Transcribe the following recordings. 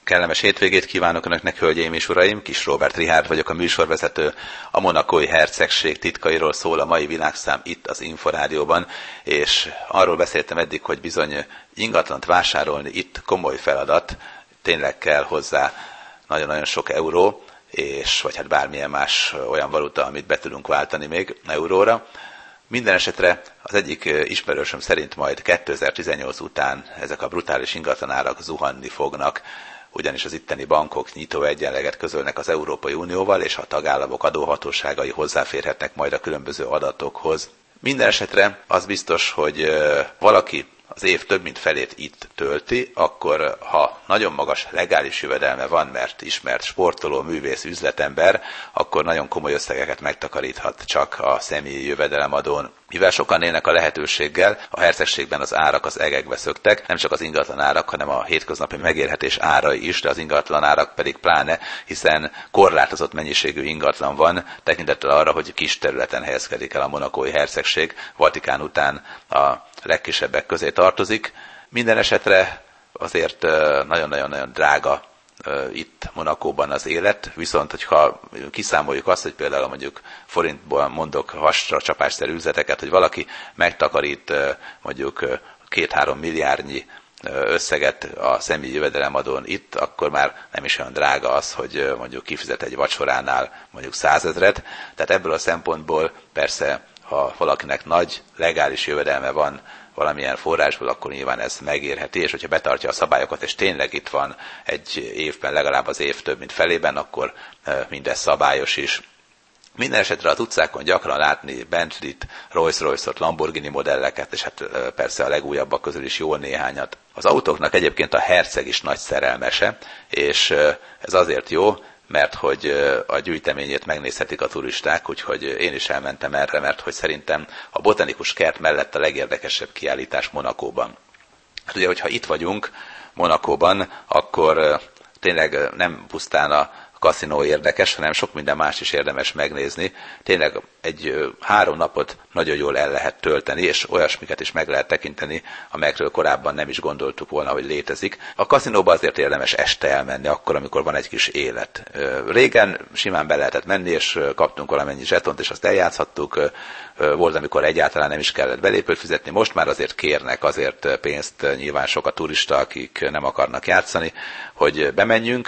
Kellemes hétvégét kívánok Önöknek, hölgyeim és uraim! Kis Róbert Richárd vagyok, a műsorvezető. A monacói hercegség titkairól szól a mai világszám itt az Inforádióban, és arról beszéltem eddig, hogy bizony ingatlant vásárolni itt komoly feladat, tényleg kell hozzá nagyon-nagyon sok euró, és vagy hát bármilyen más olyan valuta, amit be tudunk váltani még euróra. Minden esetre az egyik ismerősöm szerint majd 2018 után ezek a brutális ingatlanárak zuhanni fognak, ugyanis az itteni bankok nyitóegyenleget közölnek az Európai Unióval, és a tagállamok adóhatóságai hozzáférhetnek majd a különböző adatokhoz. Minden esetre az biztos, hogy valaki az év több mint felét itt tölti, akkor ha nagyon magas legális jövedelme van, mert ismert sportoló, művész, üzletember, akkor nagyon komoly összegeket megtakaríthat csak a személyi jövedelemadón. Mivel sokan élnek a lehetőséggel, a hercegségben az árak az egekbe szöktek, nem csak az ingatlan árak, hanem a hétköznapi megélhetés árai is, de az ingatlan árak pedig pláne, hiszen korlátozott mennyiségű ingatlan van, tekintettel arra, hogy kis területen helyezkedik el a monacói hercegség, Vatikán után a legkisebbek közé tartozik. Minden esetre azért nagyon-nagyon drága itt Monacóban az élet, viszont hogyha kiszámoljuk azt, hogy például mondjuk forintból mondok hasra csapásszerű üzleteket, hogy valaki megtakarít mondjuk 2-3 milliárdnyi összeget a személyi jövedelemadón itt, akkor már nem is olyan drága az, hogy mondjuk kifizet egy vacsoránál mondjuk 100 000. Tehát ebből a szempontból persze, ha valakinek nagy legális jövedelme van valamilyen forrásból, akkor nyilván ez megérheti, és hogyha betartja a szabályokat, és tényleg itt van egy évben, legalább az év több mint felében, akkor mindez szabályos is. Minden esetre az utcákon gyakran látni Bentley-t, Rolls-Royce-ot, Lamborghini modelleket, és hát persze a legújabbak közül is jó néhányat. Az autóknak egyébként a herceg is nagy szerelmese, és ez azért jó, mert hogy a gyűjteményét megnézhetik a turisták, úgyhogy én is elmentem erre, mert hogy szerintem a botanikus kert mellett a legérdekesebb kiállítás Monacóban. Hát ugye, hogyha itt vagyunk Monacóban, akkor tényleg nem pusztán a kaszinó érdekes, hanem sok minden más is érdemes megnézni. Tényleg egy 3 napot nagyon jól el lehet tölteni, és olyasmiket is meg lehet tekinteni, amelyekről korábban nem is gondoltuk volna, hogy létezik. A kaszinóba azért érdemes este elmenni, akkor, amikor van egy kis élet. Régen simán be lehetett menni, és kaptunk valamennyi zsetont, és azt eljátszhattuk. Volt, amikor egyáltalán nem is kellett belépőt fizetni. Most már azért kérnek azért pénzt nyilván sok a turista, akik nem akarnak játszani, hogy bemenjünk,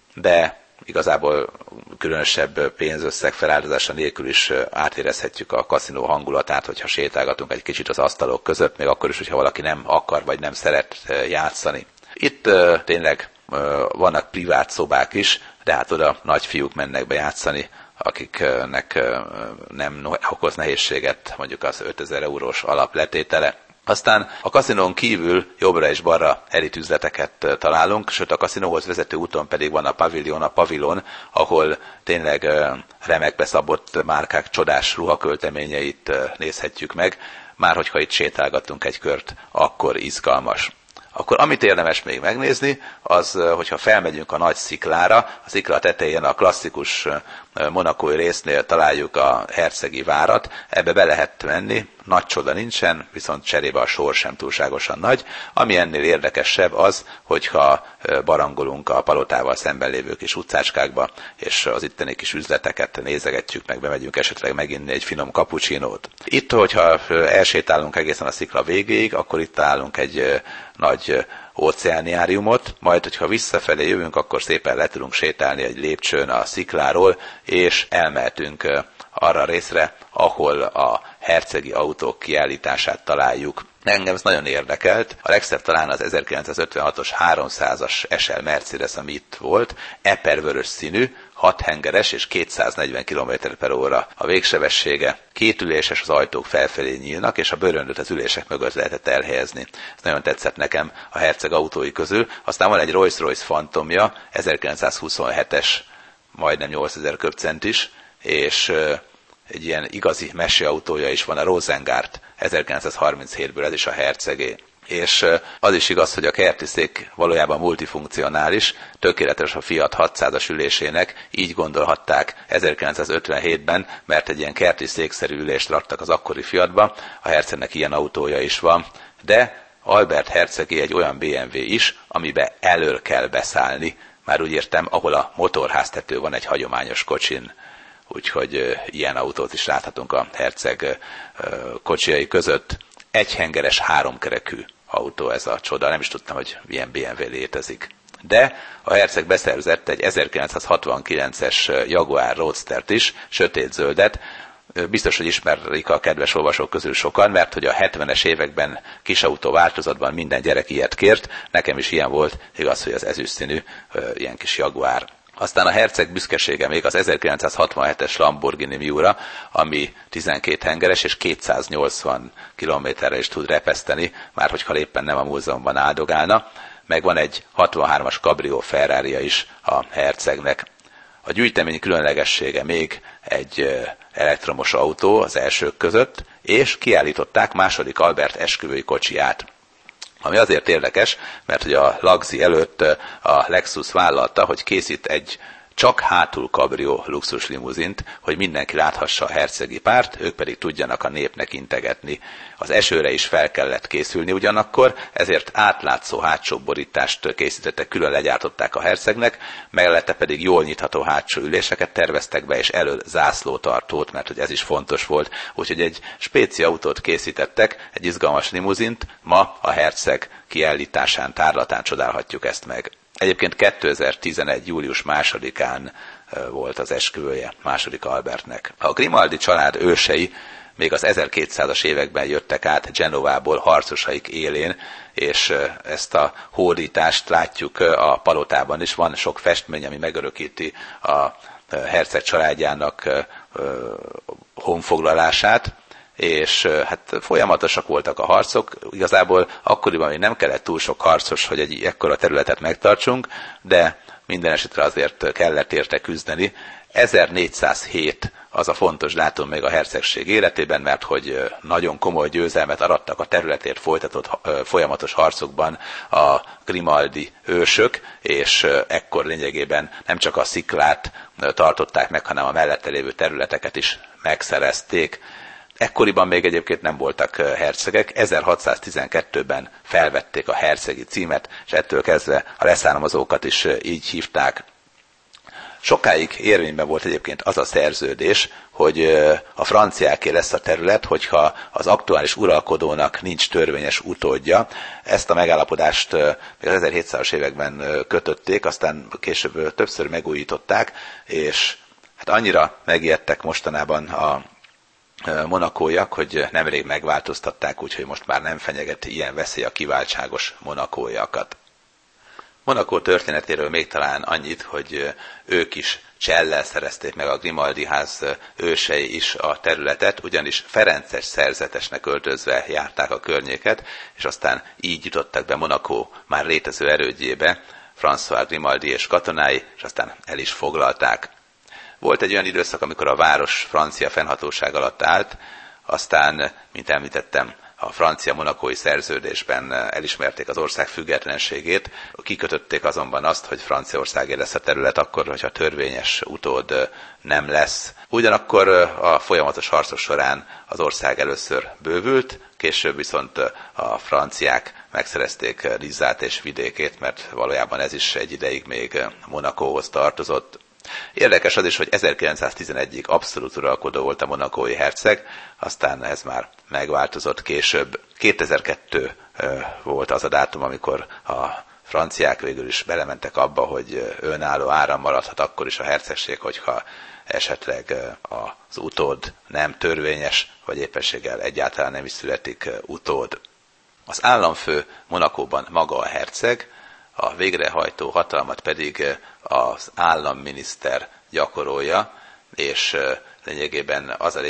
de igazából különösebb pénzösszeg feláldozása nélkül is átérezhetjük a kaszinó hangulatát, hogyha sétálgatunk egy kicsit az asztalok között, még akkor is, hogyha valaki nem akar vagy nem szeret játszani. Itt tényleg vannak privát szobák is, de hát oda nagyfiúk mennek be játszani, akiknek nem okoz nehézséget mondjuk az 5000 eurós alapletétele. Aztán a kaszinón kívül jobbra és balra elitüzleteket találunk, sőt a kaszinóhoz vezető úton pedig van a pavilon, ahol tényleg remekbe szabott márkák csodás ruhakölteményeit nézhetjük meg, már hogyha itt sétálgatunk egy kört, akkor izgalmas. Akkor amit érdemes még megnézni, az, hogyha felmegyünk a nagy sziklára, a szikla tetején a klasszikus monacói résznél találjuk a hercegi várat, ebbe be lehet menni, nagy csoda nincsen, viszont cserébe a sor sem túlságosan nagy. Ami ennél érdekesebb az, hogyha barangolunk a palotával szemben lévő kis utcácskákba, és az itteni kis üzleteket nézegetjük, meg bemegyünk esetleg meginni egy finom cappuccinót. Itt, hogyha elsétálunk egészen a szikla végéig, akkor itt találunk egy nagy óceániáriumot, majd, hogyha visszafelé jövünk, akkor szépen le tudunk sétálni egy lépcsőn a szikláról, és elmehetünk arra a részre, ahol a hercegi autók kiállítását találjuk. Engem ez nagyon érdekelt. A legszebb talán az 1956-os 300-as SL Mercedes, ami itt volt, epervörös színű, 6 hengeres és 240 km/h a végsebessége. 2 üléses, az ajtók felfelé nyílnak, és a bőröndöt az ülések mögött lehetett elhelyezni. Ez nagyon tetszett nekem a herceg autói közül. Aztán van egy Rolls-Royce Phantomja, 1927-es, majdnem 8000 köbcent is, és egy ilyen igazi meseautója is van, a Rosengart 1937-ből, ez is a hercegé. És az is igaz, hogy a kerti szék valójában multifunkcionális, tökéletes a Fiat 600-as ülésének, így gondolhatták 1957-ben, mert egy ilyen kerti székszerű ülést raktak az akkori Fiatba, a hercegnek ilyen autója is van, de Albert hercegé egy olyan BMW is, amibe elől kell beszállni. Már úgy értem, ahol a motorháztető van egy hagyományos kocsin. Úgyhogy ilyen autót is láthatunk a herceg kocsijai között. Egyhengeres, háromkerekű autó ez a csoda. Nem is tudtam, hogy ilyen BMW létezik. De a herceg beszerzett egy 1969-es Jaguar Roadstert is, sötétzöldet. Biztos, hogy ismerik a kedves olvasók közül sokan, mert hogy a 70-es években kisautó változatban minden gyerek ilyet kért. Nekem is ilyen volt, igaz, hogy az ezüstszínű ilyen kis Jaguar. Aztán a herceg büszkesége még az 1967-es Lamborghini Miura, ami 12 hengeres és 280 kilométerre is tud repeszteni, már hogyha éppen nem a múzeumban áldogálna. Meg van egy 63-as Cabrio Ferraria is a hercegnek. A gyűjtemény különlegessége még egy elektromos autó az elsők között, és kiállították második Albert esküvői kocsiját. Ami azért érdekes, mert hogy a Lagzi előtt a Lexus vállalta, hogy készít egy csak hátul kabrió luxus limuzint, hogy mindenki láthassa a hercegi párt, ők pedig tudjanak a népnek integetni. Az esőre is fel kellett készülni ugyanakkor, ezért átlátszó hátsó borítást készítettek, külön legyártották a hercegnek, mellette pedig jól nyitható hátsó üléseket terveztek be, és elől zászlótartót, mert hogy ez is fontos volt. Úgyhogy egy spéci autót készítettek, egy izgalmas limuzint, ma a herceg kiállításán, tárlatán csodálhatjuk ezt meg. Egyébként 2011. július 2-án volt az esküvője második Albertnek. A Grimaldi család ősei még az 1200-as években jöttek át Genovából harcosaik élén, és ezt a hódítást látjuk a palotában is. Van sok festmény, ami megörökíti a herceg családjának honfoglalását, és hát folyamatosak voltak a harcok. Igazából akkoriban még nem kellett túl sok harcos, hogy egy ekkora területet megtartsunk, de minden esetre azért kellett érte küzdeni. 1407 az a fontos dátum még a hercegség életében, mert hogy nagyon komoly győzelmet arattak a területért folytatott folyamatos harcokban a Grimaldi ősök, és ekkor lényegében nem csak a Sziklát tartották meg, hanem a mellette lévő területeket is megszerezték. Ekkoriban még egyébként nem voltak hercegek, 1612-ben felvették a hercegi címet, és ettől kezdve a leszármazókat is így hívták. Sokáig érvényben volt egyébként az a szerződés, hogy a franciáké lesz a terület, hogyha az aktuális uralkodónak nincs törvényes utódja. Ezt a megállapodást még az 1700-as években kötötték, aztán később többször megújították, és hát annyira megijedtek mostanában a monakóiak, hogy nemrég megváltoztatták, úgyhogy most már nem fenyegeti ilyen veszély a kiváltságos monakóiakat. Monakó történetéről még talán annyit, hogy ők is csellel szerezték meg, a Grimaldi ház ősei is a területet, ugyanis ferences szerzetesnek öltözve járták a környéket, és aztán így jutottak be Monakó már létező erődjébe, François Grimaldi és katonái, és aztán el is foglalták. Volt egy olyan időszak, amikor a város francia fennhatóság alatt állt, aztán, mint említettem, a francia monakói szerződésben elismerték az ország függetlenségét, kikötötték azonban azt, hogy Franciaországé lesz a terület akkor, hogyha törvényes utód nem lesz. Ugyanakkor a folyamatos harcok során az ország először bővült, később viszont a franciák megszerezték Lizát és vidékét, mert valójában ez is egy ideig még Monakóhoz tartozott. Érdekes az is, hogy 1911-ig abszolút uralkodó volt a monakói herceg, aztán ez már megváltozott később. 2002 volt az a dátum, amikor a franciák végül is belementek abba, hogy önálló áram maradhat akkor is a hercegség, hogyha esetleg az utód nem törvényes, vagy éppenséggel egyáltalán nem is születik utód. Az államfő Monakóban maga a herceg, a végrehajtó hatalmat pedig az államminiszter gyakorolja, és lényegében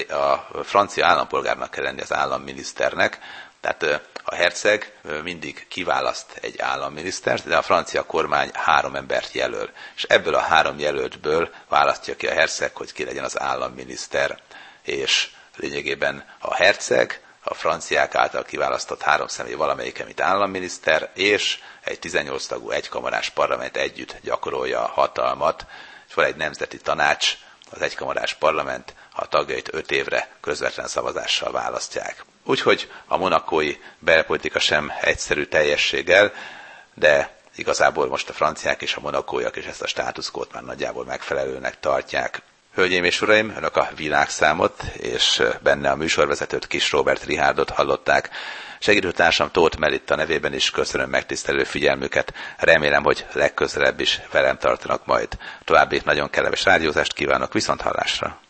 a francia állampolgárnak kell lenni az államminiszternek, tehát a herceg mindig kiválaszt egy államminisztert, de a francia kormány 3 embert jelöl, és ebből a 3 jelöltből választja ki a herceg, hogy ki legyen az államminiszter, és lényegében a herceg, a franciák által kiválasztott 3 személy valamelyike, mint államminiszter, és egy 18 tagú egykamarás parlament együtt gyakorolja a hatalmat, és van egy nemzeti tanács, az egykamarás parlament, a tagjait 5 évre közvetlen szavazással választják. Úgyhogy a monakói belpolitika sem egyszerű teljességgel, de igazából most a franciák és a monakóiak is ezt a státuszkót már nagyjából megfelelőnek tartják. Hölgyeim és uraim, önök a világszámot és benne a műsorvezetőt, Kis Róbert Richárdot hallották. Segítőtársam Tóth Melitta nevében is köszönöm megtisztelő figyelmüket. Remélem, hogy legközelebb is velem tartanak majd. További nagyon kellemes rádiózást kívánok, viszonthallásra!